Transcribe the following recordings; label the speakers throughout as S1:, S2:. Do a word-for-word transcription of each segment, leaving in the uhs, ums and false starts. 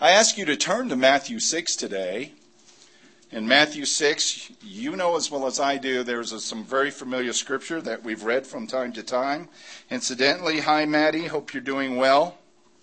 S1: I ask you to turn to Matthew six today. In Matthew six, you know as well as I do, there's a, some very familiar scripture that we've read from time to time. Incidentally, hi Maddie, hope you're doing well.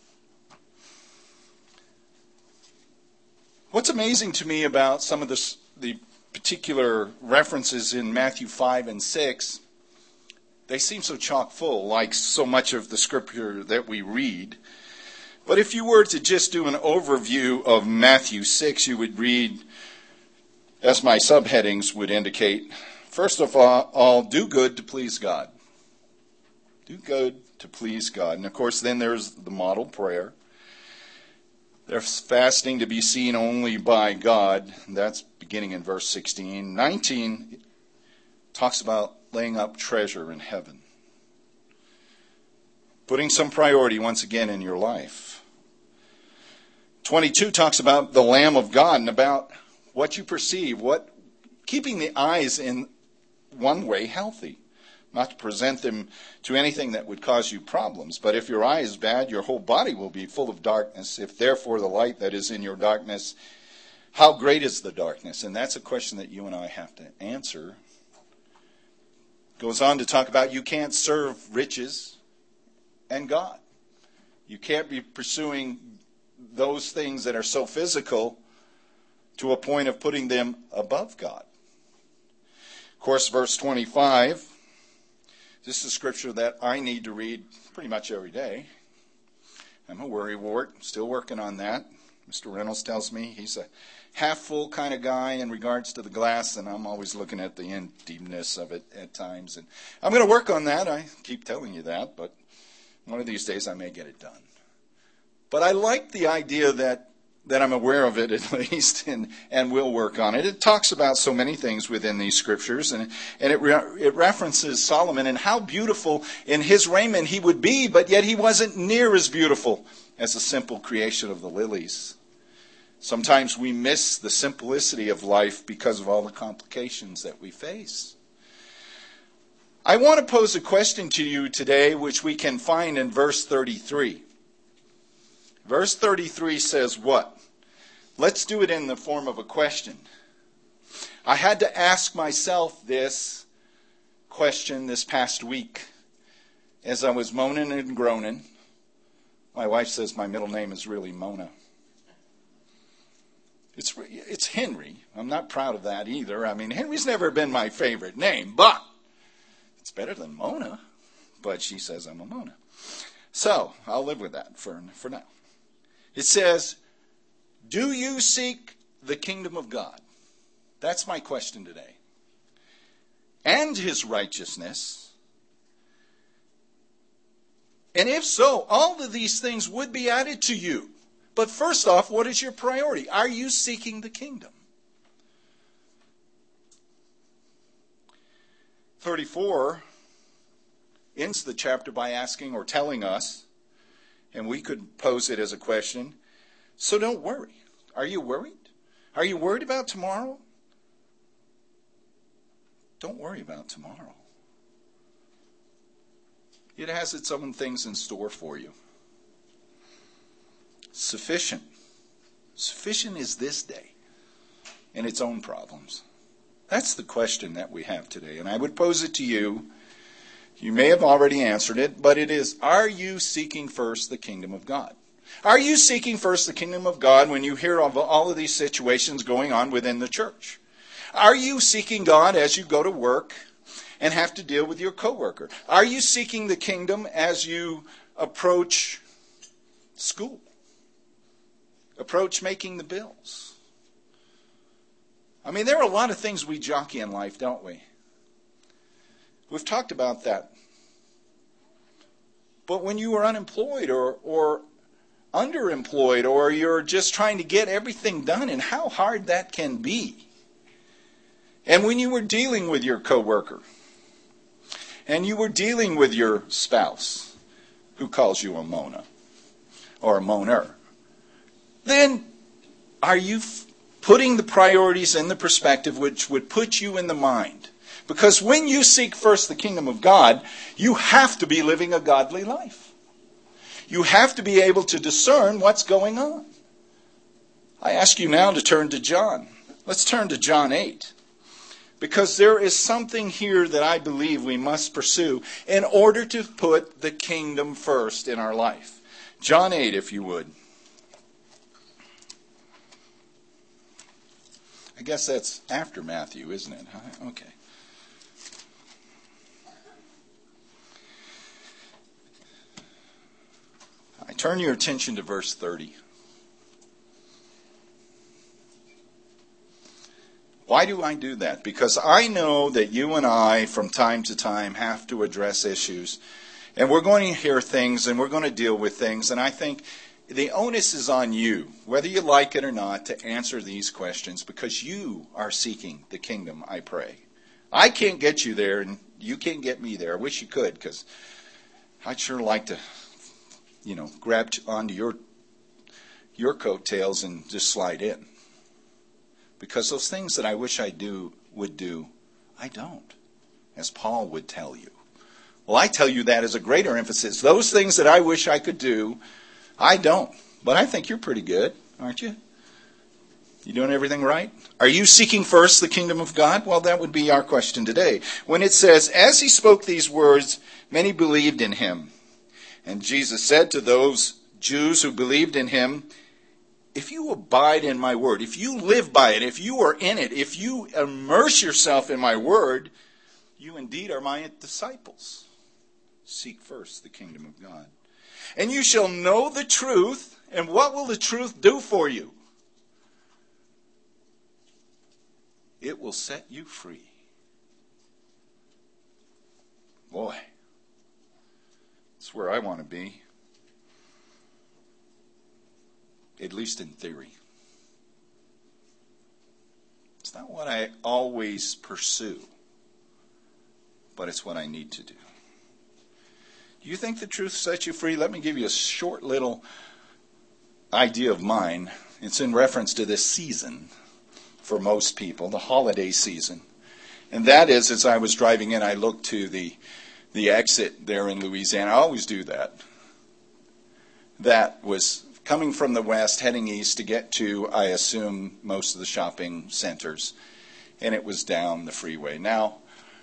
S1: What's amazing to me about some of the, the particular references in Matthew five and six, they seem so chock full, like so much of the scripture that we read. But if you were to just do an overview of Matthew six, you would read, as my subheadings would indicate, first of all, all, do good to please God. Do good to please God. And of course, then there's the model prayer. There's fasting to be seen only by God. That's beginning in verse sixteen. nineteen talks about laying up treasure in heaven. Putting some priority once again in your life. twenty-two talks about the Lamb of God and about what you perceive, what keeping the eyes in one way healthy. Not to present them to anything that would cause you problems. But if your eye is bad, your whole body will be full of darkness. If therefore the light that is in your darkness, how great is the darkness? And that's a question that you and I have to answer. Goes on to talk about you can't serve riches and God. You can't be pursuing those things that are so physical to a point of putting them above God. Of course, verse twenty-five, this is a scripture that I need to read pretty much every day. I'm a worrywart, still working on that. Mister Reynolds tells me he's a half-full kind of guy in regards to the glass, and I'm always looking at the emptiness of it at times. And I'm going to work on that. I keep telling you that, but one of these days I may get it done. But I like the idea that that I'm aware of it at least, and, and will work on it. It talks about so many things within these scriptures, and, and it, re- it references Solomon and how beautiful in his raiment he would be, but yet he wasn't near as beautiful as the simple creation of the lilies. Sometimes we miss the simplicity of life because of all the complications that we face. I want to pose a question to you today, which we can find in verse thirty-three. Verse thirty-three says what? Let's do it in the form of a question. I had to ask myself this question this past week as I was moaning and groaning. My wife says my middle name is really Mona. It's, it's Henry. I'm not proud of that either. I mean, Henry's never been my favorite name, but it's better than Mona. But she says I'm a Mona. So I'll live with that for, for now. It says, do you seek the kingdom of God? That's my question today. And his righteousness. And if so, all of these things would be added to you. But first off, what is your priority? Are you seeking the kingdom? thirty-four ends the chapter by asking or telling us, and we could pose it as a question, so don't worry. Are you worried? Are you worried about tomorrow? Don't worry about tomorrow. It has its own things in store for you. Sufficient. Sufficient is this day and its own problems. That's the question that we have today, and I would pose it to you. You may have already answered it, but it is, are you seeking first the kingdom of God? Are you seeking first the kingdom of God when you hear of all of these situations going on within the church? Are you seeking God as you go to work and have to deal with your coworker? Are you seeking the kingdom as you approach school? Approach making the bills? I mean, there are a lot of things we jockey in life, don't we? We've talked about that. But when you are unemployed or, or underemployed, or you're just trying to get everything done, and how hard that can be. And when you were dealing with your coworker, and you were dealing with your spouse, who calls you a Mona, or a Moner, then are you f- putting the priorities in the perspective which would put you in the mind? Because when you seek first the kingdom of God, you have to be living a godly life. You have to be able to discern what's going on. I ask you now to turn to John. Let's turn to John eight. Because there is something here that I believe we must pursue in order to put the kingdom first in our life. John eight, if you would. I guess that's after Matthew, isn't it? Okay. I turn your attention to verse thirty. Why do I do that? Because I know that you and I, from time to time, have to address issues. And we're going to hear things and we're going to deal with things. And I think the onus is on you, whether you like it or not, to answer these questions because you are seeking the kingdom, I pray. I can't get you there and you can't get me there. I wish you could because I'd sure like to, you know, grab onto your, your coattails and just slide in. Because those things that I wish I do would do, I don't, as Paul would tell you. Well, I tell you that as a greater emphasis. Those things that I wish I could do, I don't. But I think you're pretty good, aren't you? You doing everything right? Are you seeking first the kingdom of God? Well, that would be our question today. When it says, as he spoke these words, many believed in him. And Jesus said to those Jews who believed in him, if you abide in my word, if you live by it, if you are in it, if you immerse yourself in my word, you indeed are my disciples. Seek first the kingdom of God. And you shall know the truth, and what will the truth do for you? It will set you free. Boy, that's where I want to be. At least in theory. It's not what I always pursue, but it's what I need to do. Do you think the truth sets you free? Let me give you a short little idea of mine. It's in reference to this season for most people, the holiday season. And that is, as I was driving in, I looked to the, the exit there in Louisiana. I always do that. That was coming from the west, heading east to get to, I assume, most of the shopping centers. And it was down the freeway. Now,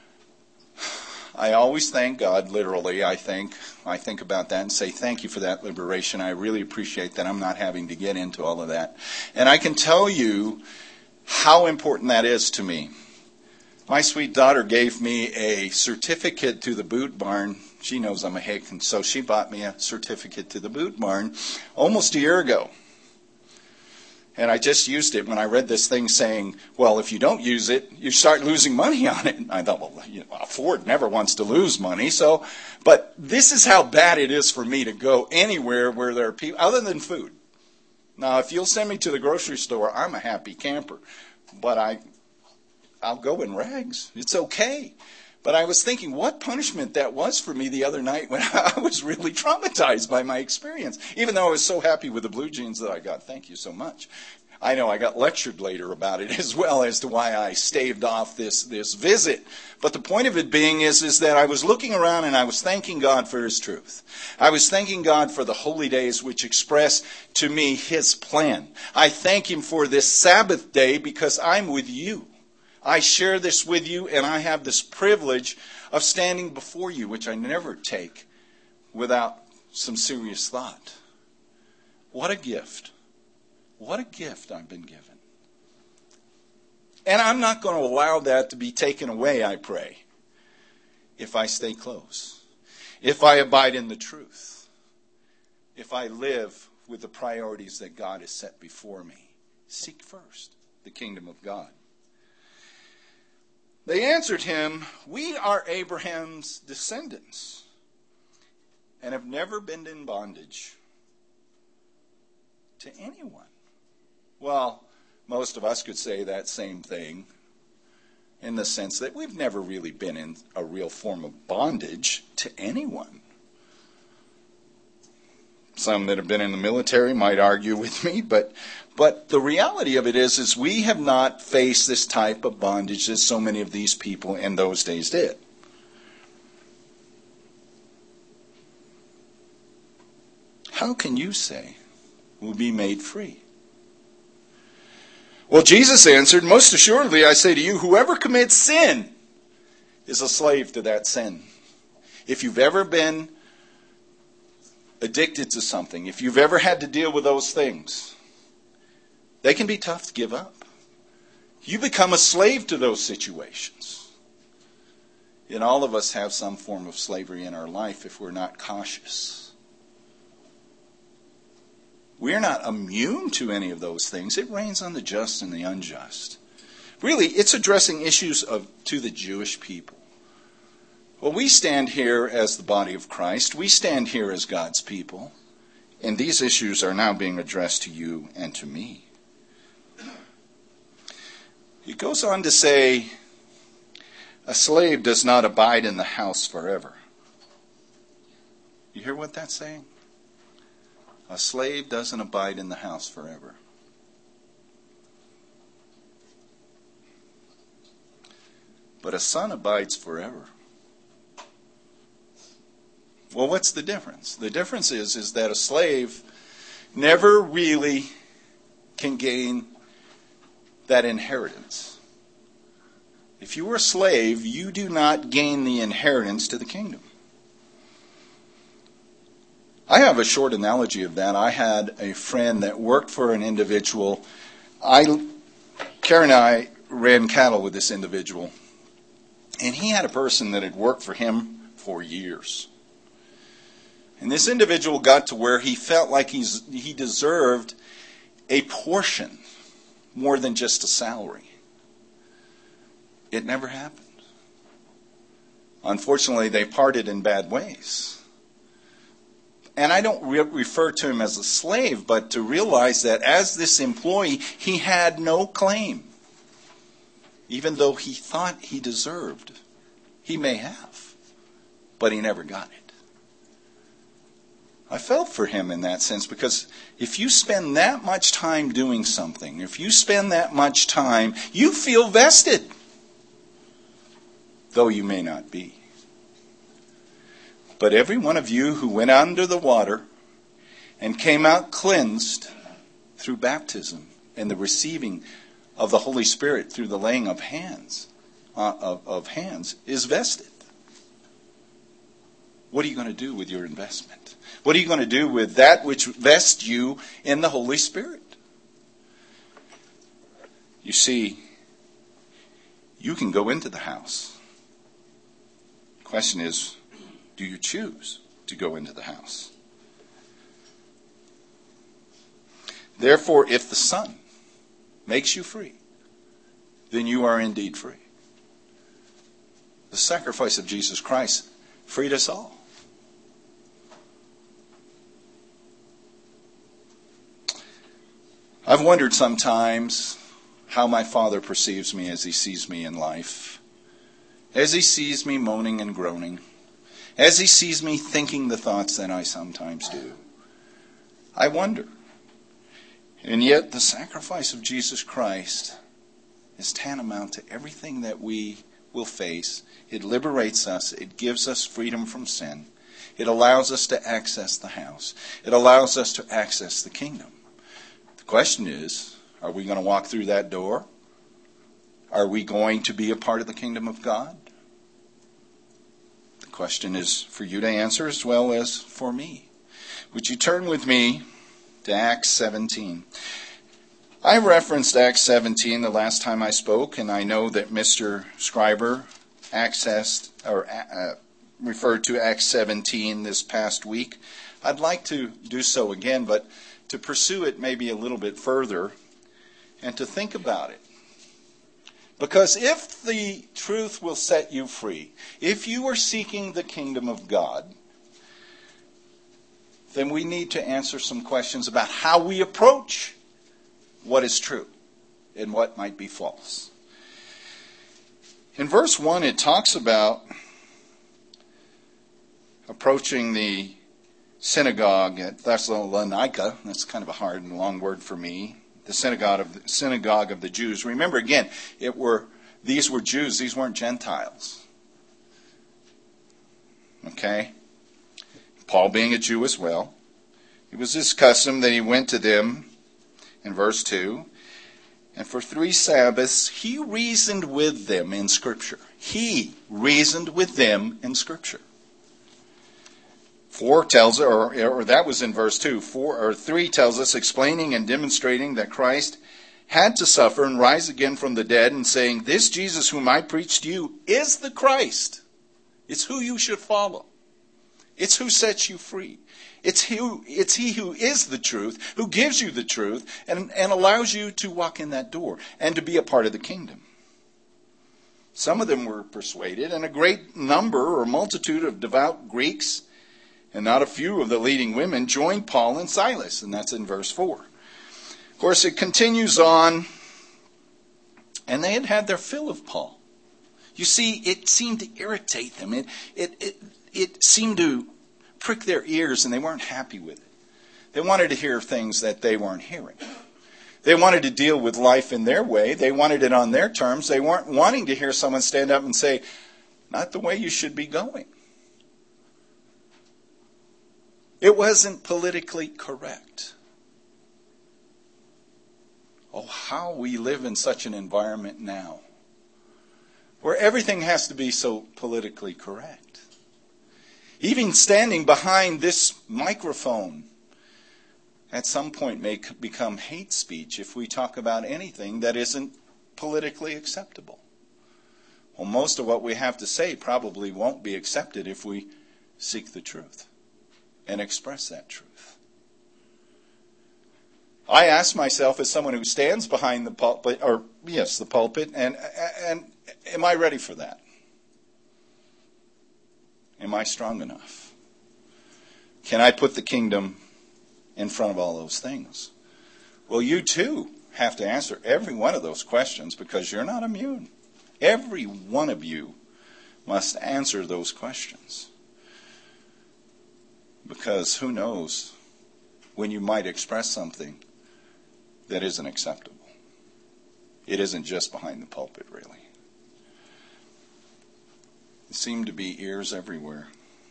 S1: I always thank God, literally, I think. I think about that and say, thank you for that liberation. I really appreciate that I'm not having to get into all of that. And I can tell you how important that is to me. My sweet daughter gave me a certificate to the Boot Barn. She knows I'm a hick, and so she bought me a certificate to the Boot Barn almost a year ago. And I just used it when I read this thing saying, well, if you don't use it, you start losing money on it. And I thought, well, you know, Ford never wants to lose money. So, but this is how bad it is for me to go anywhere where there are people, other than food. Now, if you'll send me to the grocery store, I'm a happy camper. But I, I'll go in rags. It's okay. But I was thinking what punishment that was for me the other night when I was really traumatized by my experience. Even though I was so happy with the blue jeans that I got. Thank you so much. I know I got lectured later about it as well as to why I staved off this, this visit. But the point of it being is, is that I was looking around and I was thanking God for His truth. I was thanking God for the holy days which express to me His plan. I thank Him for this Sabbath day because I'm with you. I share this with you, and I have this privilege of standing before you, which I never take without some serious thought. What a gift. What a gift I've been given. And I'm not going to allow that to be taken away, I pray, if I stay close, if I abide in the truth, if I live with the priorities that God has set before me. Seek first the kingdom of God. They answered him, we are Abraham's descendants and have never been in bondage to anyone. Well, most of us could say that same thing in the sense that we've never really been in a real form of bondage to anyone. Some that have been in the military might argue with me, but but the reality of it is, is we have not faced this type of bondage as so many of these people in those days did. How can you say we'll be made free? Well, Jesus answered, most assuredly I say to you, whoever commits sin is a slave to that sin. If you've ever been addicted to something, if you've ever had to deal with those things, they can be tough to give up. You become a slave to those situations. And all of us have some form of slavery in our life if we're not cautious. We're not immune to any of those things. It rains on the just and the unjust. Really, it's addressing issues of to the Jewish people. Well, we stand here as the body of Christ. We stand here as God's people. And these issues are now being addressed to you and to me. It goes on to say, a slave does not abide in the house forever. You hear what that's saying? A slave doesn't abide in the house forever. But a son abides forever. Well, what's the difference? The difference is, is that a slave never really can gain that inheritance. If you were a slave, you do not gain the inheritance to the kingdom. I have a short analogy of that. I had a friend that worked for an individual. I, Karen and I ran cattle with this individual. And he had a person that had worked for him for years. And this individual got to where he felt like he's, he deserved a portion more than just a salary. It never happened. Unfortunately, they parted in bad ways. And I don't re- refer to him as a slave, but to realize that as this employee, he had no claim. Even though he thought he deserved. He may have. But he never got it. I felt for him in that sense, because if you spend that much time doing something, if you spend that much time, you feel vested. Though you may not be. But every one of you who went under the water and came out cleansed through baptism and the receiving of the Holy Spirit through the laying of hands, uh, of, of hands, is vested. What are you going to do with your investment? What are you going to do with that which vests you in the Holy Spirit? You see, you can go into the house. The question is, do you choose to go into the house? Therefore, if the Son makes you free, then you are indeed free. The sacrifice of Jesus Christ freed us all. I've wondered sometimes how my Father perceives me as he sees me in life. As he sees me moaning and groaning. As he sees me thinking the thoughts that I sometimes do. I wonder. And yet the sacrifice of Jesus Christ is tantamount to everything that we will face. It liberates us. It gives us freedom from sin. It allows us to access the house. It allows us to access the kingdom. The question is, are we going to walk through that door? Are we going to be a part of the kingdom of God? The question is for you to answer as well as for me. Would you turn with me to Acts seventeen? I referenced Acts seventeen the last time I spoke, and I know that Mister Scriber accessed or uh, referred to Acts seventeen this past week. I'd like to do so again, but to pursue it maybe a little bit further and to think about it. Because if the truth will set you free, if you are seeking the kingdom of God, then we need to answer some questions about how we approach what is true and what might be false. In verse one, it talks about approaching the synagogue at Thessalonica. That's kind of a hard and long word for me. The synagogue of the, synagogue of the Jews. Remember again, it were these were Jews. These weren't Gentiles. Okay? Paul being a Jew as well. It was his custom that he went to them in verse two. And for three Sabbaths, he reasoned with them in Scripture. He reasoned with them in Scripture. Four tells, or, or that was in verse two. Four or three tells us, explaining and demonstrating that Christ had to suffer and rise again from the dead, and saying, "This Jesus whom I preach to you is the Christ." It's who you should follow. It's who sets you free. It's who, it's he who is the truth, who gives you the truth, and, and allows you to walk in that door and to be a part of the kingdom. Some of them were persuaded, and a great number or multitude of devout Greeks, and not a few of the leading women, joined Paul and Silas, and that's in verse four. Of course, it continues on, and they had had their fill of Paul. You see, it seemed to irritate them. It, it, it, it seemed to prick their ears, and they weren't happy with it. They wanted to hear things that they weren't hearing. They wanted to deal with life in their way. They wanted it on their terms. They weren't wanting to hear someone stand up and say, "Not the way you should be going." It wasn't politically correct. Oh, how we live in such an environment now, where everything has to be so politically correct. Even standing behind this microphone at some point may become hate speech if we talk about anything that isn't politically acceptable. Well, most of what we have to say probably won't be accepted if we seek the truth and express that truth. I ask myself, as someone who stands behind the pulpit, or yes, the pulpit, and and am I ready for that? Am I strong enough? Can I put the kingdom in front of all those things? Well, you too have to answer every one of those questions, because you're not immune. Every one of you must answer those questions. Because who knows when you might express something that isn't acceptable. It isn't just behind the pulpit, really. There seemed to be ears everywhere.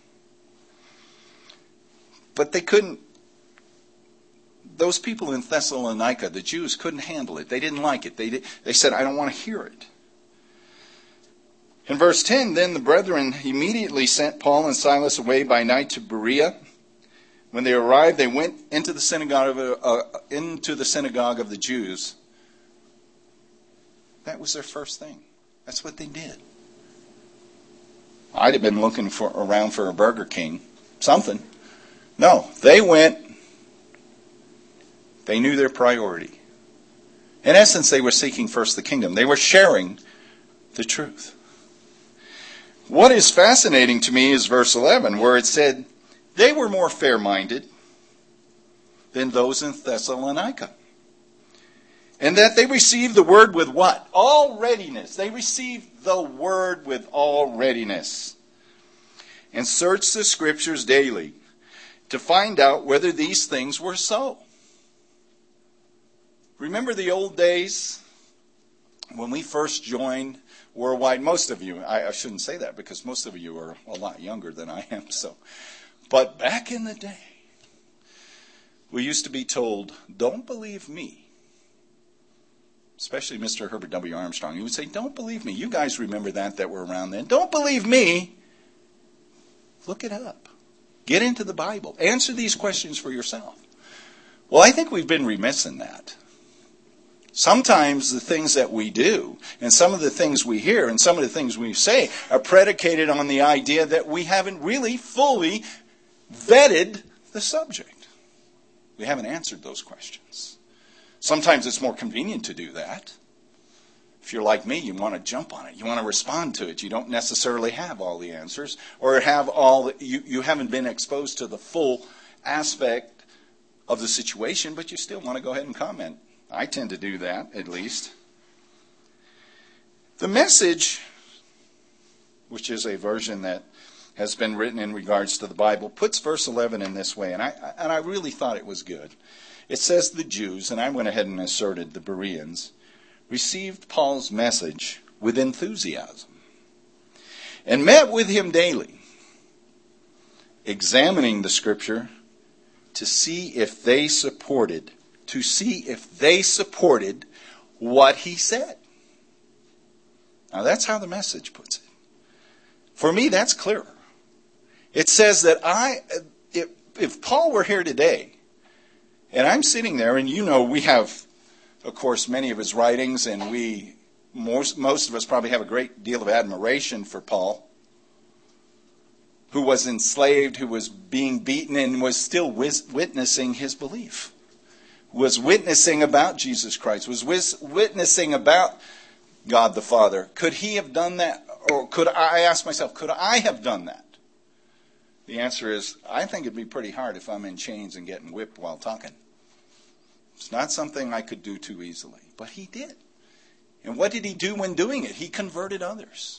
S1: But they couldn't, those people in Thessalonica, the Jews, couldn't handle it. They didn't like it. They, did, they said, "I don't want to hear it." In verse ten, then the brethren immediately sent Paul and Silas away by night to Berea. When they arrived, they went into the synagogue of, uh, into the synagogue of the Jews. That was their first thing. That's what they did. I'd have been looking for around for a Burger King, something. No, they went. They knew their priority. In essence, they were seeking first the kingdom. They were sharing the truth. What is fascinating to me is verse eleven, where it said, they were more fair-minded than those in Thessalonica. And that they received the word with what? All readiness. They received the word with all readiness. And searched the scriptures daily to find out whether these things were so. Remember the old days when we first joined Worldwide? Most of you, I, I shouldn't say that because most of you are a lot younger than I am. So, but back in the day, we used to be told, "Don't believe me." Especially Mister Herbert W. Armstrong. He would say, "Don't believe me." You guys remember that, that were around then. "Don't believe me. Look it up. Get into the Bible. Answer these questions for yourself." Well, I think we've been remiss in that. Sometimes the things that we do, and some of the things we hear, and some of the things we say are predicated on the idea that we haven't really fully vetted the subject. We haven't answered those questions. Sometimes it's more convenient to do that. If you're like me, you want to jump on it. You want to respond to it. You don't necessarily have all the answers, or have all the, you, you haven't been exposed to the full aspect of the situation, but you still want to go ahead and comment. I tend to do that, at least. The Message, which is a version that has been written in regards to the Bible, puts verse eleven in this way, and I and I really thought it was good. It says the Jews, and I went ahead and asserted the Bereans, received Paul's message with enthusiasm and met with him daily, examining the Scripture to see if they supported, to see if they supported what he said. Now that's how the Message puts it. For me, that's clearer. It says that I, if, if Paul were here today, and I'm sitting there, and you know we have, of course, many of his writings, and we, most, most of us probably have a great deal of admiration for Paul, who was enslaved, who was being beaten, and was still wis- witnessing his belief, was witnessing about Jesus Christ, was wis- witnessing about God the Father. Could he have done that? Or could I, I ask myself, could I have done that? The answer is, I think it'd be pretty hard if I'm in chains and getting whipped while talking. It's not something I could do too easily. But he did. And what did he do when doing it? He converted others.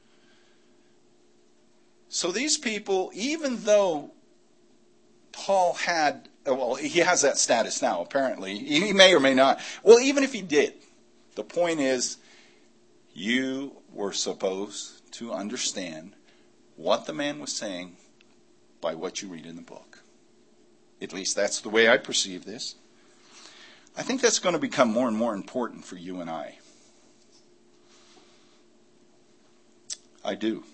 S1: So these people, even though Paul had, well, he has that status now, apparently. He may or may not. Well, even if he did, the point is, you were supposed to understand what the man was saying by what you read in the book. At least that's the way I perceive this. I think that's going to become more and more important for you and I. I do.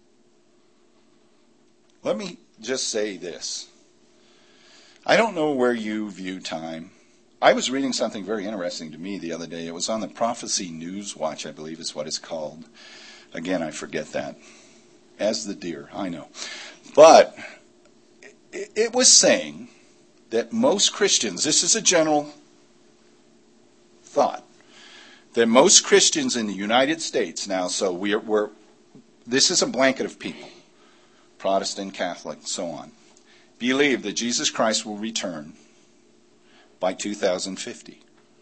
S1: Let me just say this. I don't know where you view time. I was reading something very interesting to me the other day. It was on the Prophecy News Watch, I believe is what it's called. Again, I forget that. As the deer, I know. But it was saying that most Christians, this is a general thought, that most Christians in the United States now, so we're, we're this is a blanket of people, Protestant, Catholic, so on, believe that Jesus Christ will return by two thousand fifty.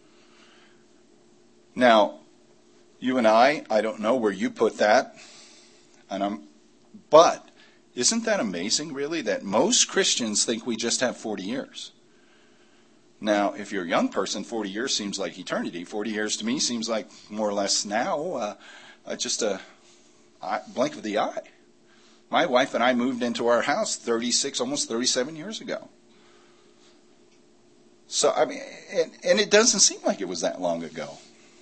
S1: Now, you and I, I don't know where you put that, and I'm, but isn't that amazing, really, that most Christians think we just have forty years? Now, if you're a young person, forty years seems like eternity. forty years to me seems like more or less now, uh, uh, just a eye, blink of the eye. My wife and I moved into our house thirty-six, almost thirty-seven years ago. So, I mean, and, and it doesn't seem like it was that long ago.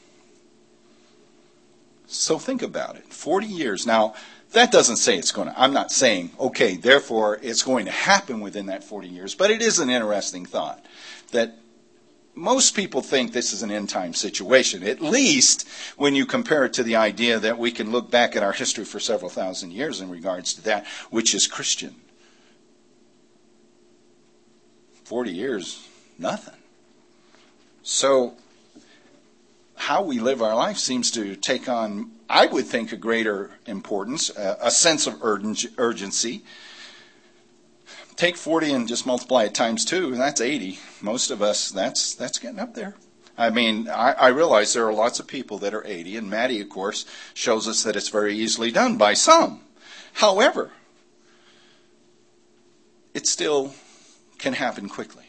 S1: So think about it. forty years. Now, that doesn't say it's going to, I'm not saying, okay, therefore it's going to happen within that forty years, but it is an interesting thought that most people think this is an end time situation, at least when you compare it to the idea that we can look back at our history for several thousand years in regards to that, which is Christian. forty years, nothing. So how we live our life seems to take on, I would think, a greater importance, a, a sense of urgen- urgency. Take forty and just multiply it times two, and that's eighty. Most of us, that's that's getting up there. I mean, I, I realize there are lots of people that are eighty, and Maddie, of course, shows us that it's very easily done by some. However, it still can happen quickly.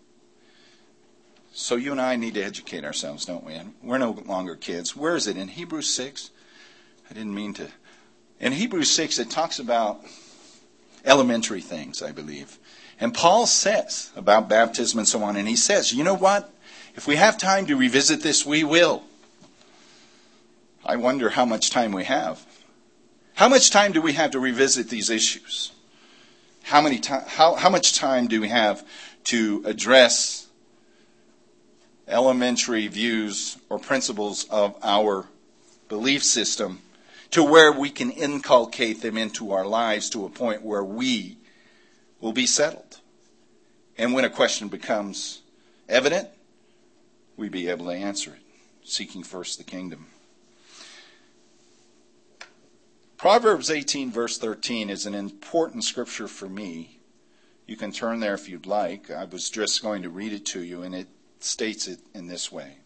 S1: So you and I need to educate ourselves, don't we? And we're no longer kids. Where is it? In Hebrews six? I didn't mean to. In Hebrews six, it talks about elementary things, I believe. And Paul says about baptism and so on, and he says, you know what? If we have time to revisit this, we will. I wonder how much time we have. How much time do we have to revisit these issues? How many ti- how, how much time do we have to address elementary views or principles of our belief system to where we can inculcate them into our lives to a point where we will be settled? And when a question becomes evident, we be able to answer it, seeking first the kingdom. Proverbs eighteen, verse thirteen is an important scripture for me. You can turn there if you'd like. I was just going to read it to you, and it states it in this way.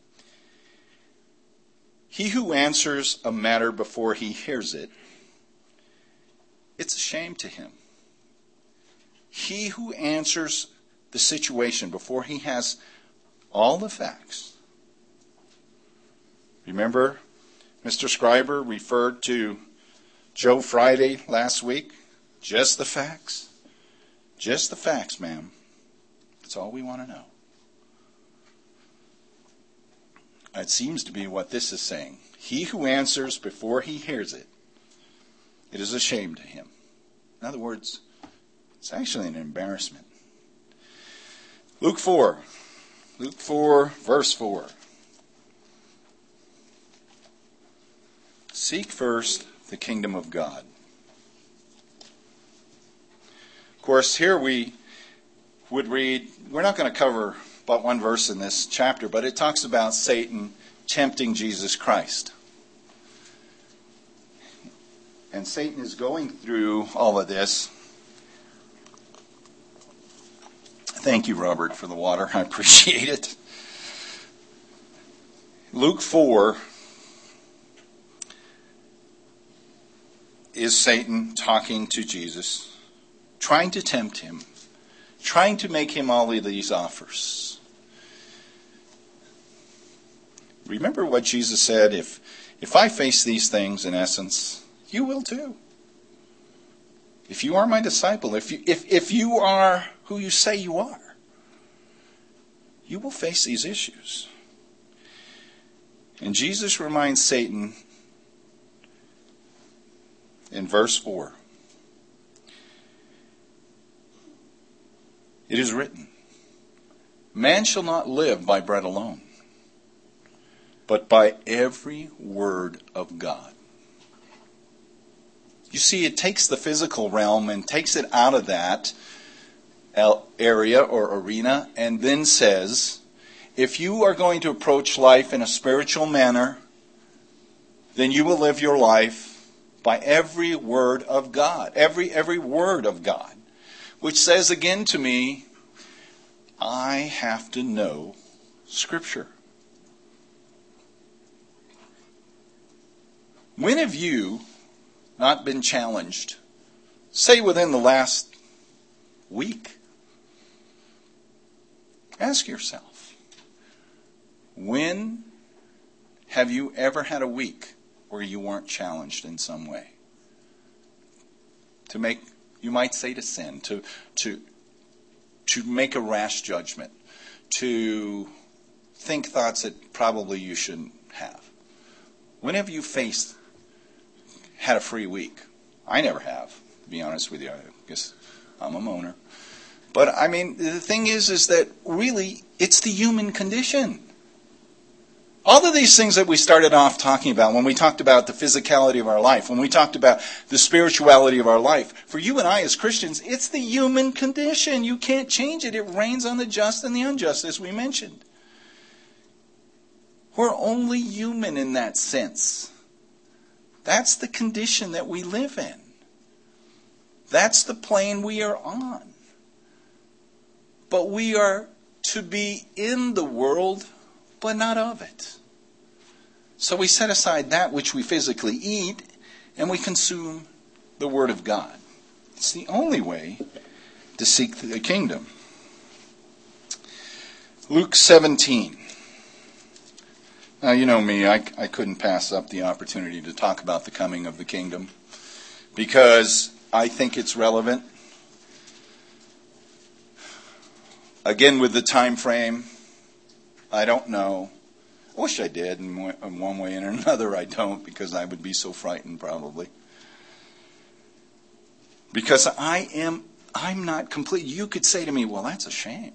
S1: He who answers a matter before he hears it, it's a shame to him. He who answers the situation before he has all the facts. Remember, Mister Scriber referred to Joe Friday last week. Just the facts. Just the facts, ma'am. That's all we want to know. That seems to be what this is saying. He who answers before he hears it, it is a shame to him. In other words, it's actually an embarrassment. Luke four. Luke four, verse four. Seek first the kingdom of God. Of course, here we would read, we're not going to cover but one verse in this chapter, but it talks about Satan tempting Jesus Christ. And Satan is going through all of this. Thank you, Robert, for the water. I appreciate it. Luke four is Satan talking to Jesus, trying to tempt him, trying to make him all of these offers. Remember what Jesus said, if, if I face these things, in essence, you will too. If you are my disciple, if you, if, if you are who you say you are, you will face these issues. And Jesus reminds Satan in verse four, it is written, man shall not live by bread alone, but by every word of God. You see, it takes the physical realm and takes it out of that area or arena, and then says, if you are going to approach life in a spiritual manner, then you will live your life by every word of God. Every, every word of God. Which says again to me, I have to know Scripture. When have you not been challenged, say within the last week? Ask yourself, when have you ever had a week where you weren't challenged in some way? To make, you might say to sin, to, to, to make a rash judgment, to think thoughts that probably you shouldn't have. When have you faced had a free week? I never have, to be honest with you. I guess I'm a moaner. But, I mean, the thing is, is that really, it's the human condition. All of these things that we started off talking about, when we talked about the physicality of our life, when we talked about the spirituality of our life, for you and I as Christians, it's the human condition. You can't change it. It rains on the just and the unjust, as we mentioned. We're only human in that sense. That's the condition that we live in. That's the plane we are on. But we are to be in the world, but not of it. So we set aside that which we physically eat, and we consume the Word of God. It's the only way to seek the kingdom. Luke seventeen. Now, you know me, I, I couldn't pass up the opportunity to talk about the coming of the kingdom because I think it's relevant. Again, with the time frame, I don't know. I wish I did. In one way and another, I don't, because I would be so frightened probably. Because I am, I'm not complete. You could say to me, well, that's a shame.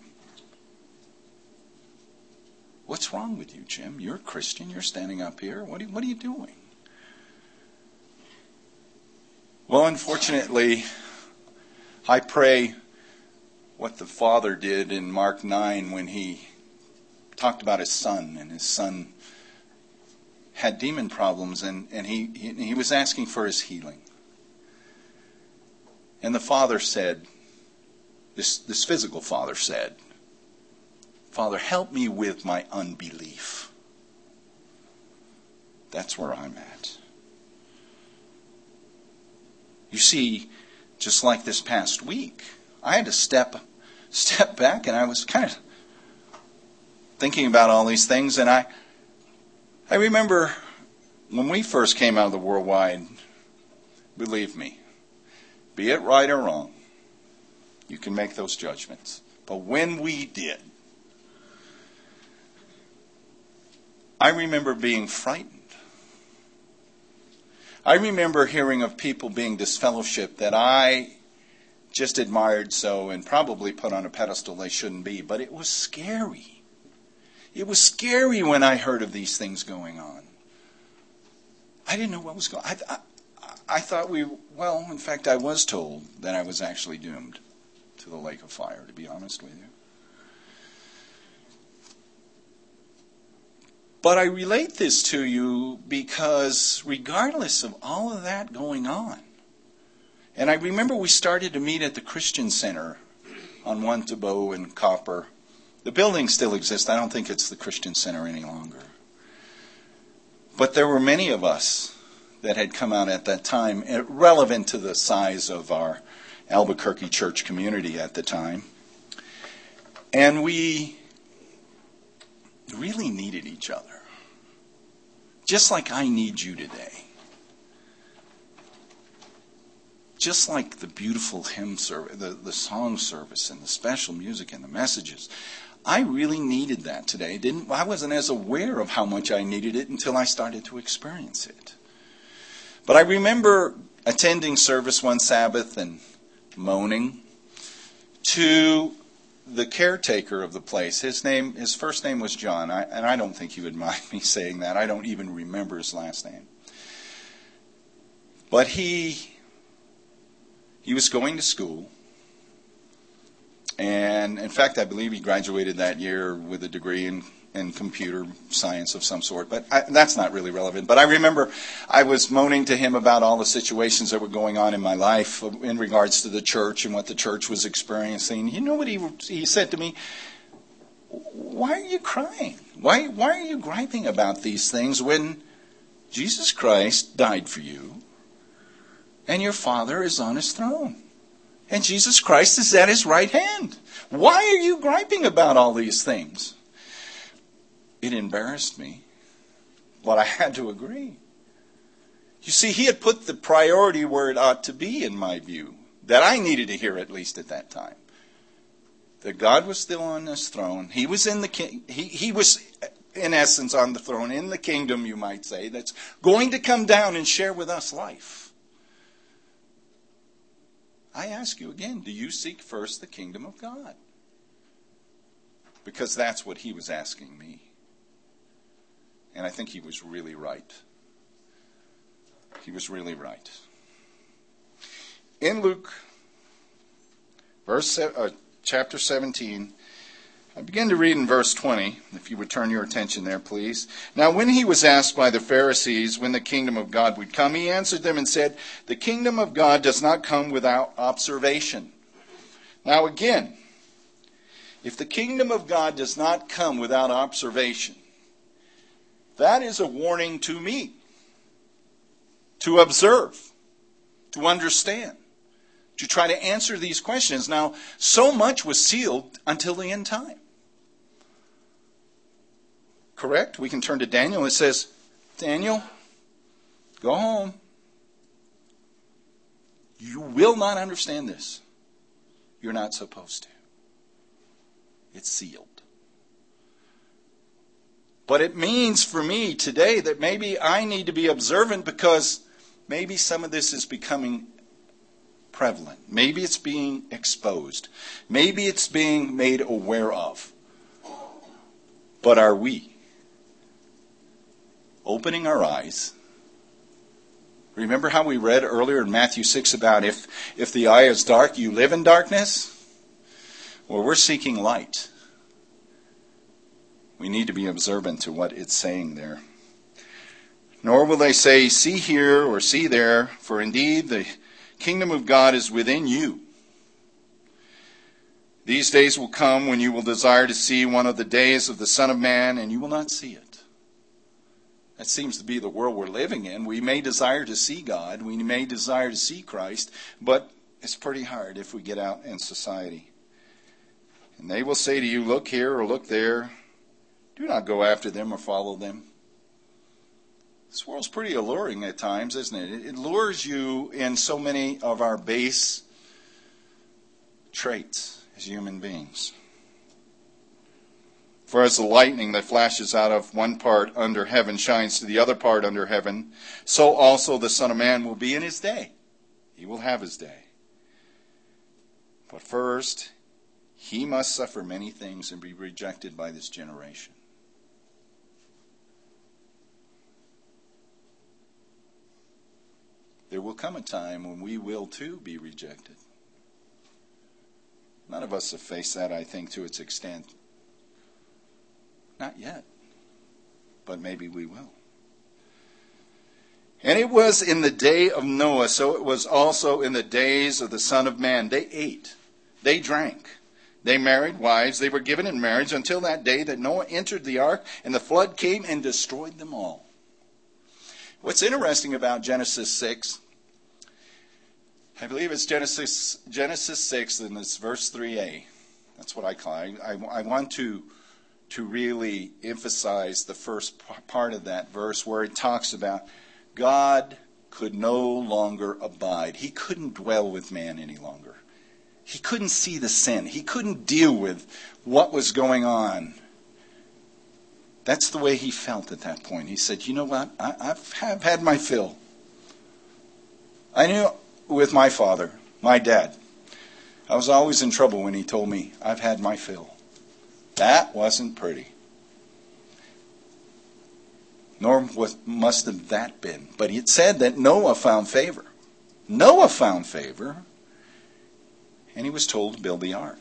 S1: What's wrong with you, Jim? You're a Christian. You're standing up here. What are you, what are you doing? Well, unfortunately, I pray what the Father did in Mark nine when he talked about his son, and his son had demon problems, and, and he, he, he was asking for his healing. And the Father said, this, this physical father said, Father, help me with my unbelief. That's where I'm at. You see, just like this past week, I had to step step back, and I was kind of thinking about all these things, and I I remember when we first came out of the worldwide, believe me, be it right or wrong, you can make those judgments. But when we did, I remember being frightened. I remember hearing of people being disfellowshipped that I just admired so and probably put on a pedestal they shouldn't be. But it was scary. It was scary when I heard of these things going on. I didn't know what was going on. I, I, I thought we, well, in fact, I was told that I was actually doomed to the lake of fire, to be honest with you. But I relate this to you because regardless of all of that going on, and I remember we started to meet at the Christian Center on one Tebow and Copper. The building still exists. I don't think it's the Christian Center any longer. But there were many of us that had come out at that time, relevant to the size of our Albuquerque church community at the time. And we really needed each other. Just like I need you today. Just like the beautiful hymn service, the, the song service and the special music and the messages. I really needed that today. Didn't I wasn't as aware of how much I needed it until I started to experience it. But I remember attending service one Sabbath and moaning to the caretaker of the place. His name, his first name was John, I, and I don't think he would mind me saying that. I don't even remember his last name. But he, he was going to school, and in fact, I believe he graduated that year with a degree in, in computer science of some sort. But I, that's not really relevant. But I remember I was moaning to him about all the situations that were going on in my life in regards to the church and what the church was experiencing. You know what he he said to me? Why are you crying? Why why are you griping about these things when Jesus Christ died for you and your Father is on his throne? And Jesus Christ is at his right hand. Why are you griping about all these things? It embarrassed me, but I had to agree. You see, he had put the priority where it ought to be, in my view, that I needed to hear at least at that time. That God was still on his throne. He was in the king. He, he was, in essence, on the throne, in the kingdom, you might say, that's going to come down and share with us life. I ask you again, do you seek first the kingdom of God? Because that's what he was asking me. And I think he was really right. He was really right. In Luke, verse uh, chapter seventeen, I begin to read in verse twenty, if you would turn your attention there, please. Now, when he was asked by the Pharisees when the kingdom of God would come, he answered them and said, the kingdom of God does not come without observation. Now, again, if the kingdom of God does not come without observation, that is a warning to me to observe, to understand, to try to answer these questions. Now, so much was sealed until the end time. Correct? We can turn to Daniel. It says, Daniel, go home. You will not understand this. You're not supposed to. It's sealed. But it means for me today that maybe I need to be observant because maybe some of this is becoming prevalent. Maybe it's being exposed. Maybe it's being made aware of. But are we opening our eyes? Remember how we read earlier in Matthew six about if, if the eye is dark, you live in darkness? Well, we're seeking light. We need to be observant to what it's saying there. Nor will they say, see here or see there, for indeed the kingdom of God is within you. These days will come when you will desire to see one of the days of the Son of Man, and you will not see it. That seems to be the world we're living in. We may desire to see God, we may desire to see Christ, but it's pretty hard if we get out in society. And they will say to you, look here or look there. Do not go after them or follow them. This world's pretty alluring at times, isn't it? It lures you in so many of our base traits as human beings. For as the lightning that flashes out of one part under heaven shines to the other part under heaven, so also the Son of Man will be in his day. He will have his day. But first, he must suffer many things and be rejected by this generation. There will come a time when we will too be rejected. None of us have faced that, I think, to its extent. Not yet. But maybe we will. And it was in the day of Noah, so it was also in the days of the Son of Man. They ate. They drank. They married wives. They were given in marriage until that day that Noah entered the ark and the flood came and destroyed them all. What's interesting about Genesis six, I believe it's Genesis Genesis six, and it's verse three a. That's what I call it. I, I, I want to, to really emphasize the first part of that verse where it talks about God could no longer abide. He couldn't dwell with man any longer. He couldn't see the sin. He couldn't deal with what was going on. That's the way he felt at that point. He said, you know what? I, I've, I've had my fill. I knew with my father, my dad, I was always in trouble when he told me, I've had my fill. That wasn't pretty. Nor was, must have that been. But it said that Noah found favor. Noah found favor. And he was told to build the ark.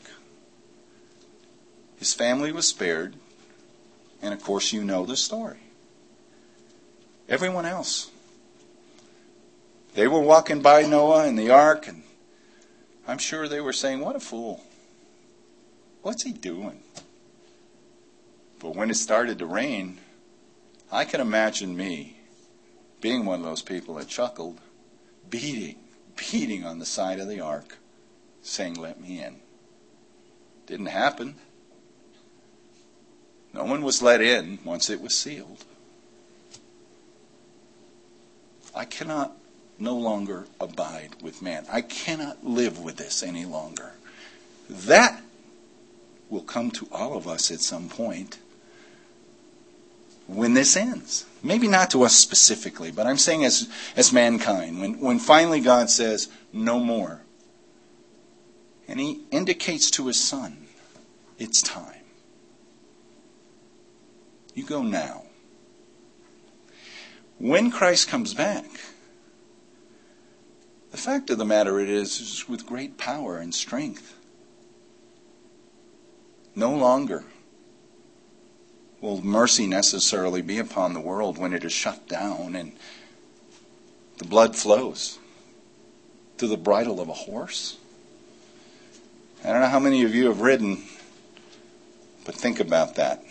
S1: His family was spared. And of course you know the story. Everyone else. They were walking by Noah in the ark, and I'm sure they were saying, what a fool. What's he doing? But when it started to rain, I can imagine me being one of those people that chuckled, beating, beating on the side of the ark, saying, let me in. Didn't happen. No one was let in once it was sealed. I cannot no longer abide with man. I cannot live with this any longer. That will come to all of us at some point when this ends. Maybe not to us specifically, but I'm saying as, as mankind. When, when finally God says, no more. And he indicates to his son, it's time. You go now. When Christ comes back, the fact of the matter it is, is with great power and strength. No longer will mercy necessarily be upon the world when it is shut down and the blood flows to the bridle of a horse. I don't know how many of you have ridden, but think about that.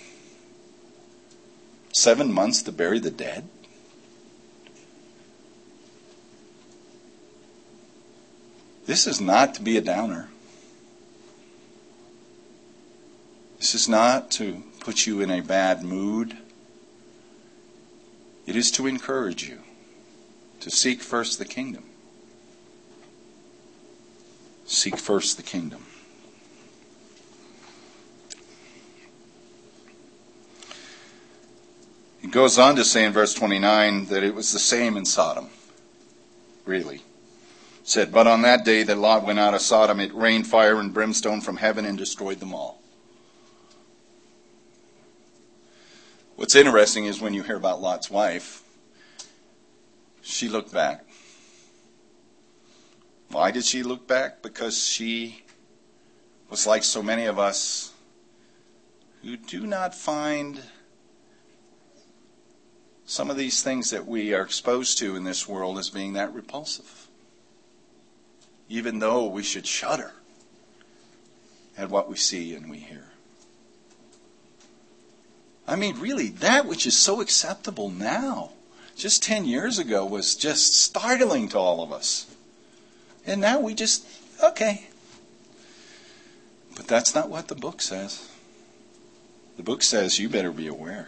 S1: Seven months to bury the dead? This is not to be a downer. This is not to put you in a bad mood. It is to encourage you to seek first the kingdom. Seek first the kingdom. It goes on to say in verse twenty-nine that it was the same in Sodom. Really. It said, but on that day that Lot went out of Sodom, it rained fire and brimstone from heaven and destroyed them all. What's interesting is when you hear about Lot's wife, she looked back. Why did she look back? Because she was like so many of us who do not find some of these things that we are exposed to in this world as being that repulsive. Even though we should shudder at what we see and we hear. I mean, really, that which is so acceptable now, just ten years ago, was just startling to all of us. And now we just, okay. But that's not what the book says. The book says you better be aware.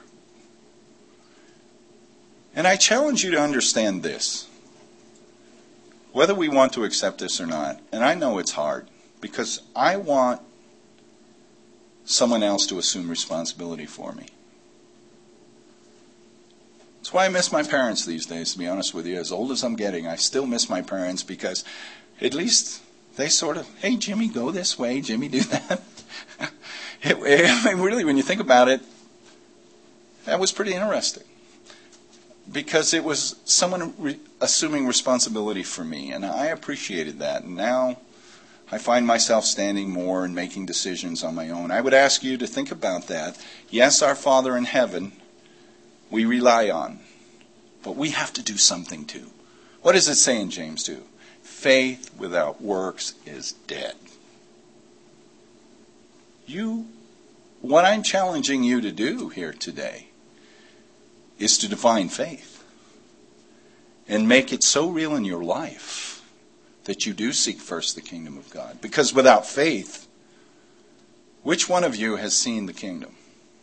S1: And I challenge you to understand this. Whether we want to accept this or not, and I know it's hard, because I want someone else to assume responsibility for me. That's why I miss my parents these days, to be honest with you. As old as I'm getting, I still miss my parents because at least they sort of, hey, Jimmy, go this way. Jimmy, do that. it, it, I mean, really, when you think about it, that was pretty interesting. Because it was someone re- assuming responsibility for me, and I appreciated that. And now I find myself standing more and making decisions on my own. I would ask you to think about that. Yes, our Father in heaven, we rely on, but we have to do something too. What does it say in James two? Faith without works is dead. You, what I'm challenging you to do here today is to define faith and make it so real in your life that you do seek first the kingdom of God. Because without faith, which one of you has seen the kingdom?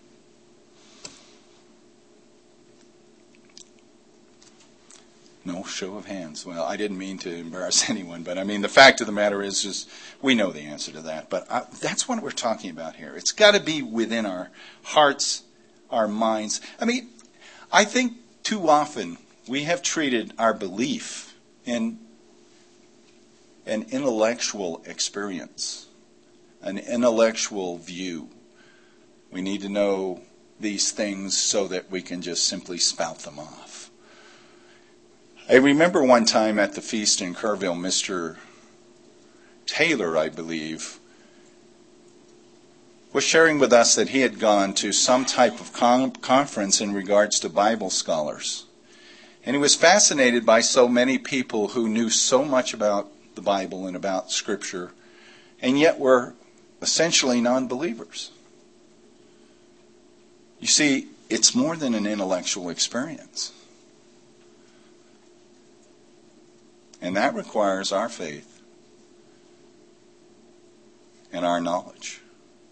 S1: No show of hands. Well, I didn't mean to embarrass anyone, but I mean, the fact of the matter is, is we know the answer to that. But I, that's what we're talking about here. It's got to be within our hearts, our minds. I mean, I think too often we have treated our belief in an intellectual experience, an intellectual view. We need to know these things so that we can just simply spout them off. I remember one time at the feast in Kerrville, Mister Taylor, I believe, was sharing with us that he had gone to some type of con- conference in regards to Bible scholars. And he was fascinated by so many people who knew so much about the Bible and about Scripture, and yet were essentially non-believers. You see, it's more than an intellectual experience. And that requires our faith and our knowledge.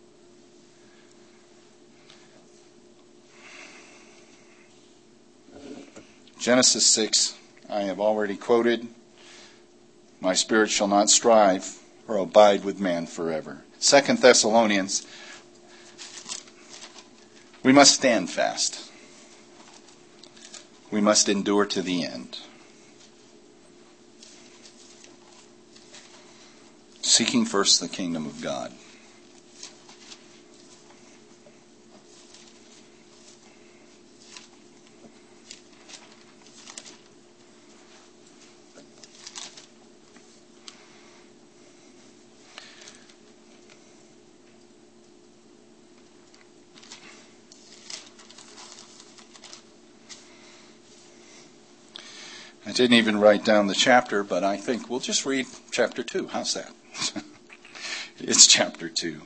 S1: Genesis six, I have already quoted, my spirit shall not strive or abide with man forever. Second Thessalonians, we must stand fast. We must endure to the end. Seeking first the kingdom of God. I didn't even write down the chapter, but I think we'll just read chapter two. How's that? It's chapter two.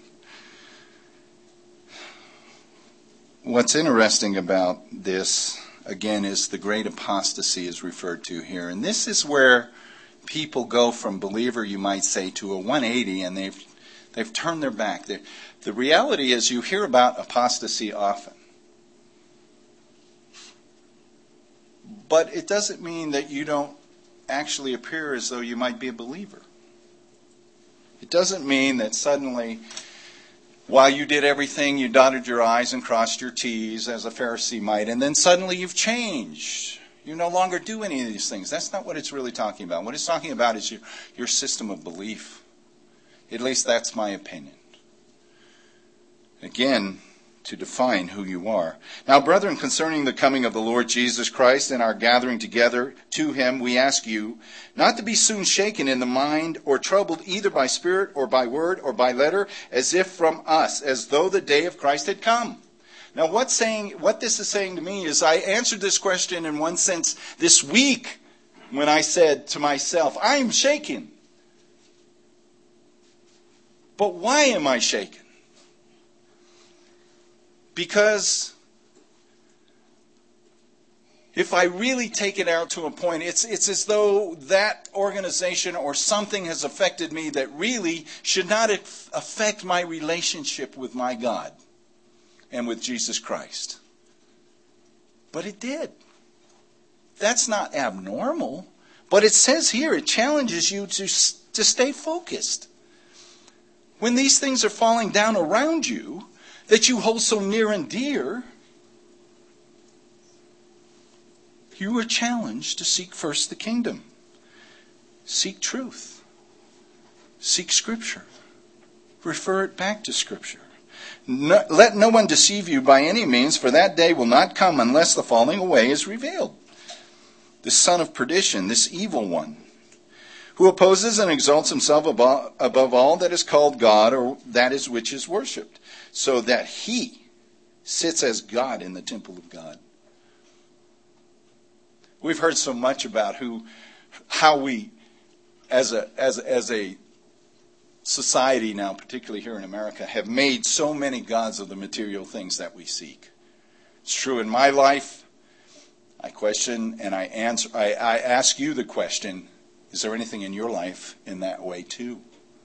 S1: What's interesting about this, again, is the great apostasy is referred to here. And this is where people go from believer, you might say, to a one eighty, and they've they've turned their back. The, the reality is you hear about apostasy often. But it doesn't mean that you don't actually appear as though you might be a believer. It doesn't mean that suddenly, while you did everything, you dotted your I's and crossed your T's, as a Pharisee might, and then suddenly you've changed. You no longer do any of these things. That's not what it's really talking about. What it's talking about is your, your system of belief. At least that's my opinion. Again, to define who you are. Now, brethren, concerning the coming of the Lord Jesus Christ and our gathering together to him, we ask you not to be soon shaken in the mind or troubled either by spirit or by word or by letter, as if from us, as though the day of Christ had come. Now, what's saying, what this is saying to me is I answered this question in one sense this week when I said to myself, I am shaken. But why am I shaken? Because if I really take it out to a point, it's it's as though that organization or something has affected me that really should not affect my relationship with my God and with Jesus Christ. But it did. That's not abnormal. But it says here, it challenges you to, to stay focused. When these things are falling down around you, that you hold so near and dear, you are challenged to seek first the kingdom. Seek truth. Seek Scripture. Refer it back to Scripture. No, let no one deceive you by any means, for that day will not come unless the falling away is revealed. The son of perdition, this evil one, who opposes and exalts himself above, above all that is called God or that is which is worshipped, so that he sits as God in the temple of God. We've heard so much about who, how we, as a as as a society now, particularly here in America, have made so many gods of the material things that we seek. It's true in my life. I question and I answer. I, I ask you the question: is there anything in your life in that way too?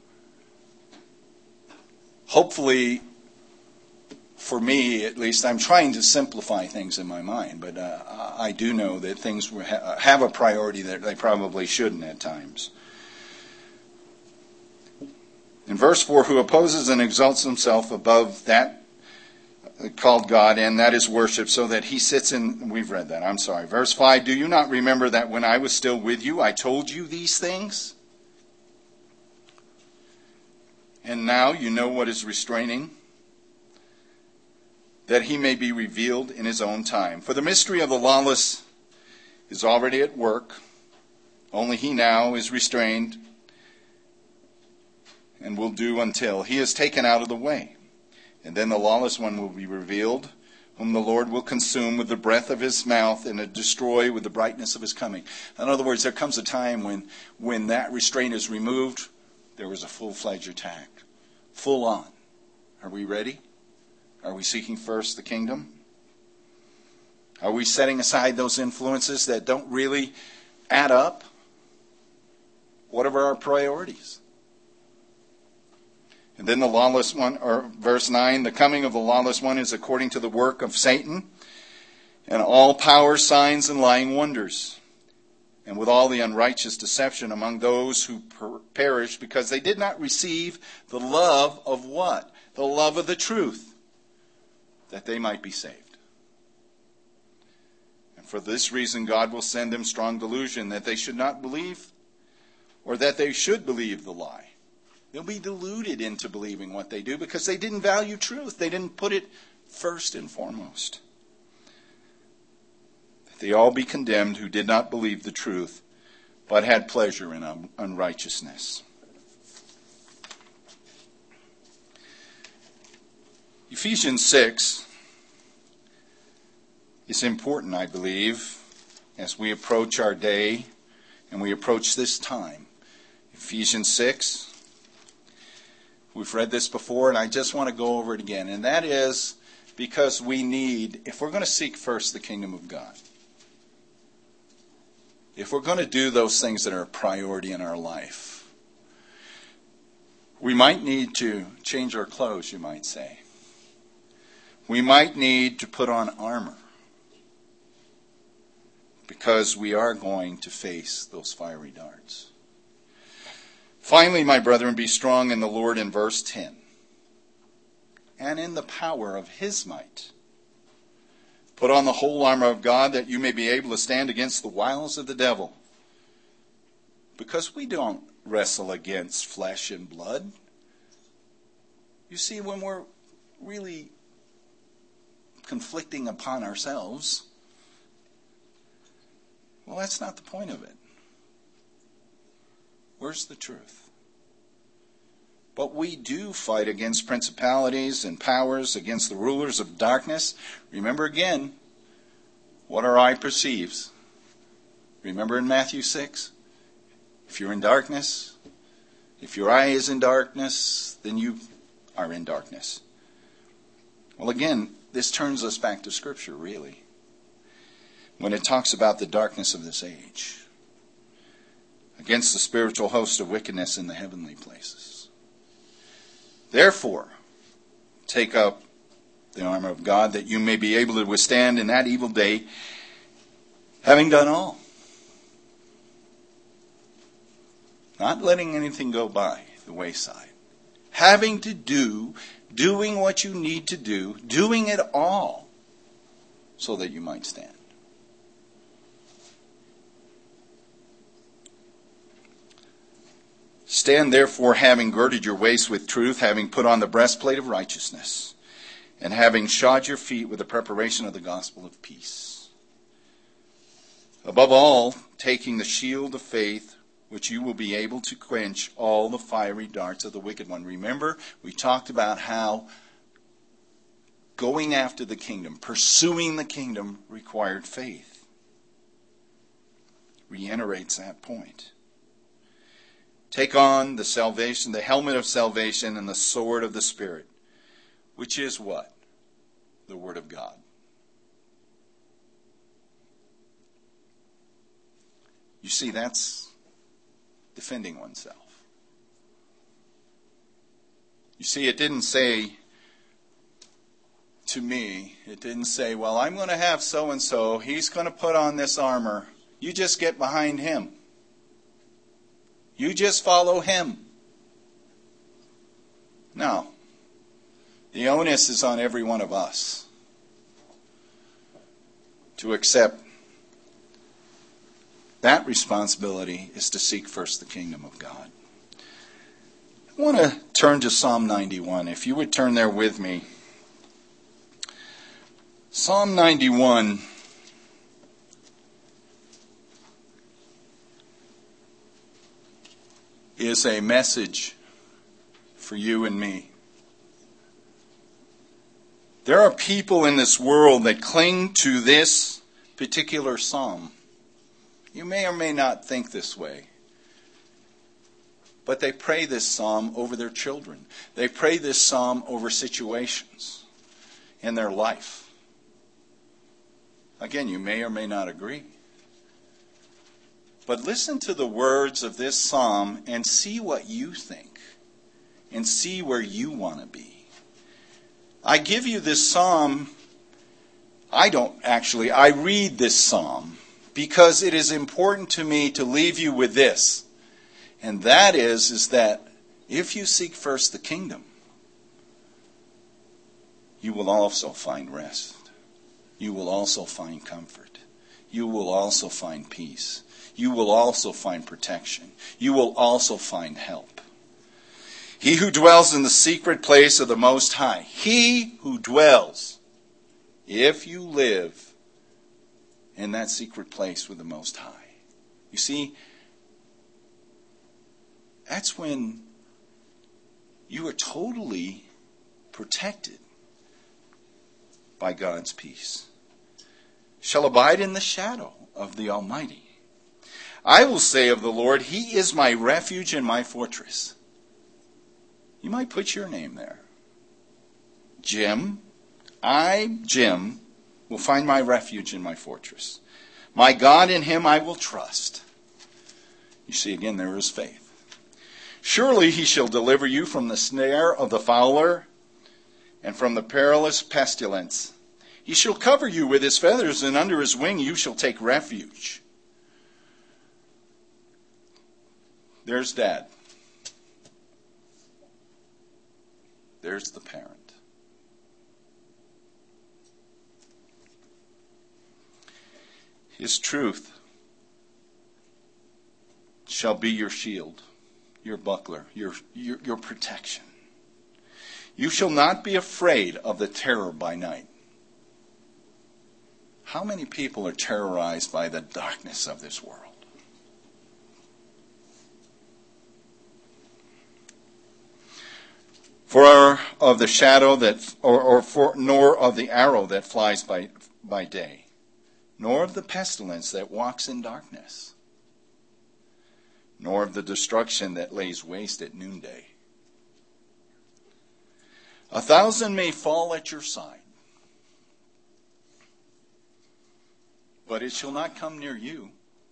S1: Hopefully, for me at least, I'm trying to simplify things in my mind, but uh, I do know that things have a priority that they probably shouldn't at times. In verse four, who opposes and exalts himself above that called God, and that is worship, so that he sits in... We've read that, I'm sorry. Verse five, do you not remember that when I was still with you, I told you these things? And now you know what is restraining, that he may be revealed in his own time. For the mystery of the lawless is already at work. Only he now is restrained and will do until he is taken out of the way. And then the lawless one will be revealed, whom the Lord will consume with the breath of his mouth and destroy with the brightness of his coming. In other words, there comes a time when, when that restraint is removed, there is a full-fledged attack. Full on. Are we ready? Are we seeking first the kingdom? Are we setting aside those influences that don't really add up? What are our priorities? And then the lawless one, or verse nine, the coming of the lawless one is according to the work of Satan, and all power, signs, and lying wonders, and with all the unrighteous deception among those who per- perish, because they did not receive the love of what? The love of the truth, that they might be saved. And for this reason God will send them strong delusion, that they should not believe, or that they should believe the lie. They'll be deluded into believing what they do because they didn't value truth. They didn't put it first and foremost. That they all be condemned who did not believe the truth, but had pleasure in un- unrighteousness. Ephesians six is important, I believe, as we approach our day and we approach this time. Ephesians six. We've read this before, and I just want to go over it again. And that is because we need, if we're going to seek first the kingdom of God, if we're going to do those things that are a priority in our life, we might need to change our clothes, you might say. We might need to put on armor because we are going to face those fiery darts. Finally, my brethren, be strong in the Lord, in verse ten, and in the power of his might. Put on the whole armor of God, that you may be able to stand against the wiles of the devil. Because we don't wrestle against flesh and blood. You see, when we're really conflicting upon ourselves, well, that's not the point of it. Where's the truth? But we do fight against principalities and powers, against the rulers of darkness. Remember again, what our eye perceives. Remember in Matthew six? If you're in darkness, if your eye is in darkness, then you are in darkness. Well, again, this turns us back to Scripture, really, when it talks about the darkness of this age, against the spiritual host of wickedness in the heavenly places. Therefore, take up the armor of God, that you may be able to withstand in that evil day, having done all. Not letting anything go by the wayside. Having to do doing what you need to do, doing it all so that you might stand. Stand therefore, having girded your waist with truth, having put on the breastplate of righteousness, and having shod your feet with the preparation of the gospel of peace. Above all, taking the shield of faith, which you will be able to quench all the fiery darts of the wicked one. Remember, we talked about how going after the kingdom, pursuing the kingdom, required faith. Reiterates that point. Take on the salvation, the helmet of salvation, and the sword of the Spirit, which is what? The Word of God. You see, that's defending oneself. You see, it didn't say to me, it didn't say, well, I'm going to have so-and-so, he's going to put on this armor. You just get behind him. You just follow him. No. The onus is on every one of us to accept that responsibility is to seek first the kingdom of God. I want to turn to Psalm ninety-one. If you would turn there with me. Psalm ninety-one is a message for you and me. There are people in this world that cling to this particular psalm. You may or may not think this way, but they pray this psalm over their children. They pray this psalm over situations in their life. Again, you may or may not agree. But listen to the words of this psalm and see what you think and see where you want to be. I give you this psalm, I don't actually, I read this psalm because it is important to me to leave you with this. And that is, is that if you seek first the kingdom, you will also find rest. You will also find comfort. You will also find peace. You will also find protection. You will also find help. He who dwells in the secret place of the Most High. He who dwells, if you live in that secret place with the Most High. You see, that's when you are totally protected by God's peace. Shall abide in the shadow of the Almighty. I will say of the Lord, He is my refuge and my fortress. You might put your name there. Jim, I, Jim, will find my refuge in my fortress. My God, in Him I will trust. You see, again, there is faith. Surely He shall deliver you from the snare of the fowler and from the perilous pestilence. He shall cover you with His feathers, and under His wing you shall take refuge. There's Dad. There's the parent. His truth shall be your shield, your buckler, your, your, your protection. You shall not be afraid of the terror by night. How many people are terrorized by the darkness of this world? For of the shadow that, or, or for, nor of the arrow that flies by, by day, nor of the pestilence that walks in darkness, nor of the destruction that lays waste at noonday. A thousand may fall at your side, but it shall not come near you.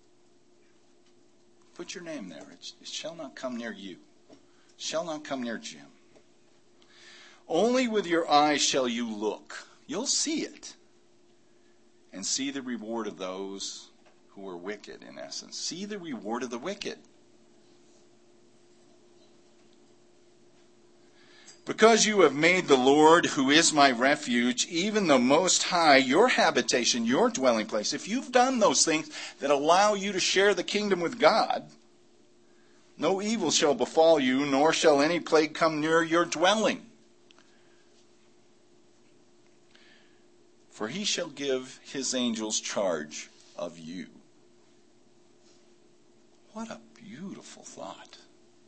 S1: Put your name there. It, it shall not come near you. It shall not come near Jim. Only with your eyes shall you look. You'll see it. And see the reward of those who are wicked, in essence. See the reward of the wicked. Because you have made the Lord, who is my refuge, even the Most High, your habitation, your dwelling place, if you've done those things that allow you to share the kingdom with God, no evil shall befall you, nor shall any plague come near your dwelling. For he shall give his angels charge of you. What a beautiful thought.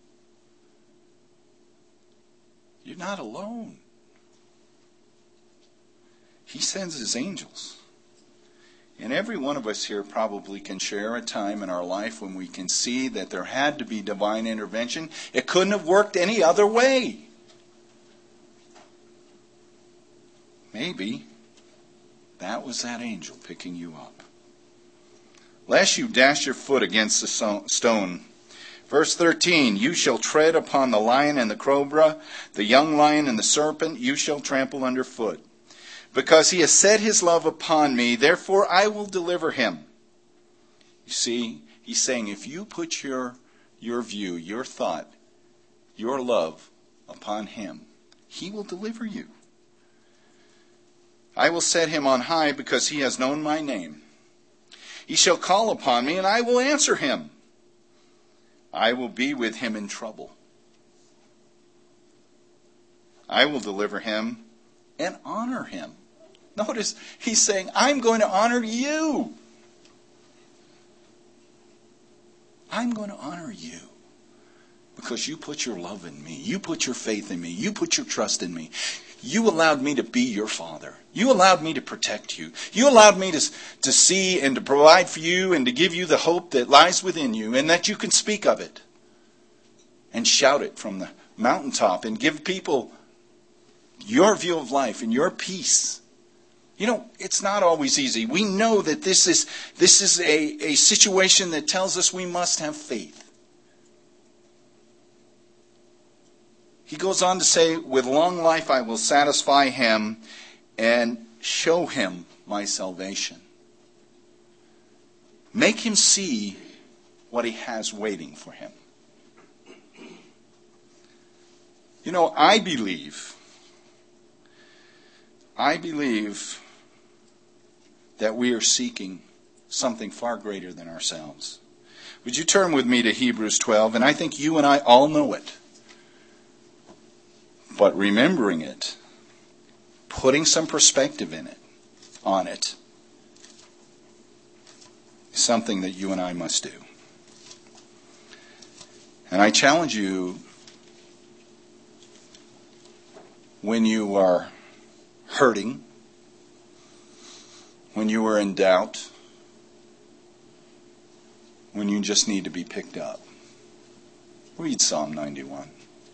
S1: You're not alone. He sends his angels. And every one of us here probably can share a time in our life when we can see that there had to be divine intervention. It couldn't have worked any other way. Maybe that was that angel picking you up. Lest you dash your foot against the stone. Verse thirteen, you shall tread upon the lion and the cobra, the young lion and the serpent, you shall trample underfoot. Because he has set his love upon me, therefore I will deliver him. You see, he's saying if you put your, your view, your thought, your love upon him, he will deliver you. I will set him on high because he has known my name. He shall call upon me and I will answer him. I will be with him in trouble. I will deliver him and honor him. Notice he's saying, I'm going to honor you. I'm going to honor you because you put your love in me. You put your faith in me. You put your trust in me. You allowed me to be your father. You allowed me to protect you. You allowed me to, to see and to provide for you and to give you the hope that lies within you and that you can speak of it and shout it from the mountaintop and give people your view of life and your peace. You know, it's not always easy. We know that this is, this is a, a situation that tells us we must have faith. He goes on to say, with long life I will satisfy him and show him my salvation. Make him see what he has waiting for him. You know, I believe, I believe that we are seeking something far greater than ourselves. Would you turn with me to Hebrews twelve? And I think you and I all know it. But remembering it, putting some perspective in it, on it, is something that you and I must do. And I challenge you, when you are hurting, when you are in doubt, when you just need to be picked up, read Psalm ninety-one.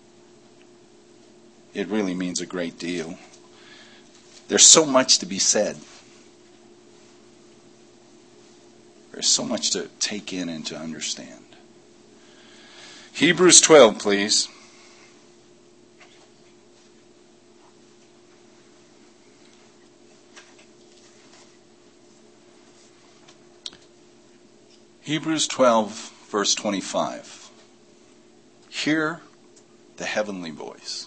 S1: It really means a great deal. There's so much to be said. There's so much to take in and to understand. Hebrews twelve, please. Hebrews twelve, verse twenty-five. Hear the heavenly voice.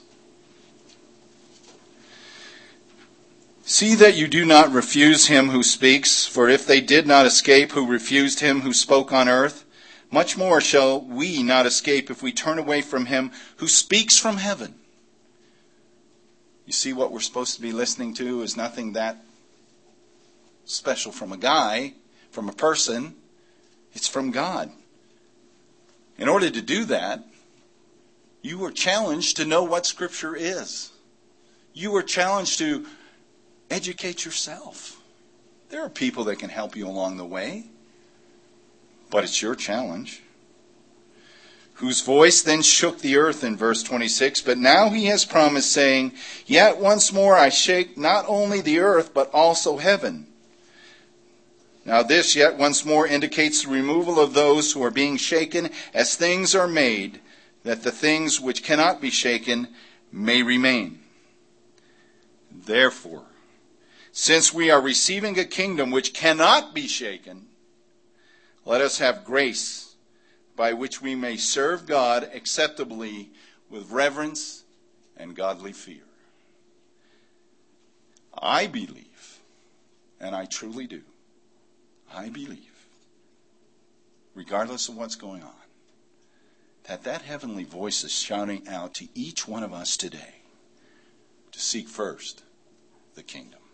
S1: See that you do not refuse him who speaks, for if they did not escape who refused him who spoke on earth, much more shall we not escape if we turn away from him who speaks from heaven. You see, what we're supposed to be listening to is nothing that special from a guy, from a person. It's from God. In order to do that, you are challenged to know what Scripture is. You are challenged to educate yourself. There are people that can help you along the way, but it's your challenge. Whose voice then shook the earth in verse twenty-six, but now he has promised, saying, yet once more I shake not only the earth, but also heaven. Now this yet once more indicates the removal of those who are being shaken as things are made, that the things which cannot be shaken may remain. Therefore, since we are receiving a kingdom which cannot be shaken, let us have grace by which we may serve God acceptably with reverence and godly fear. I believe, and I truly do, I believe, regardless of what's going on, that that heavenly voice is shouting out to each one of us today to seek first the kingdom.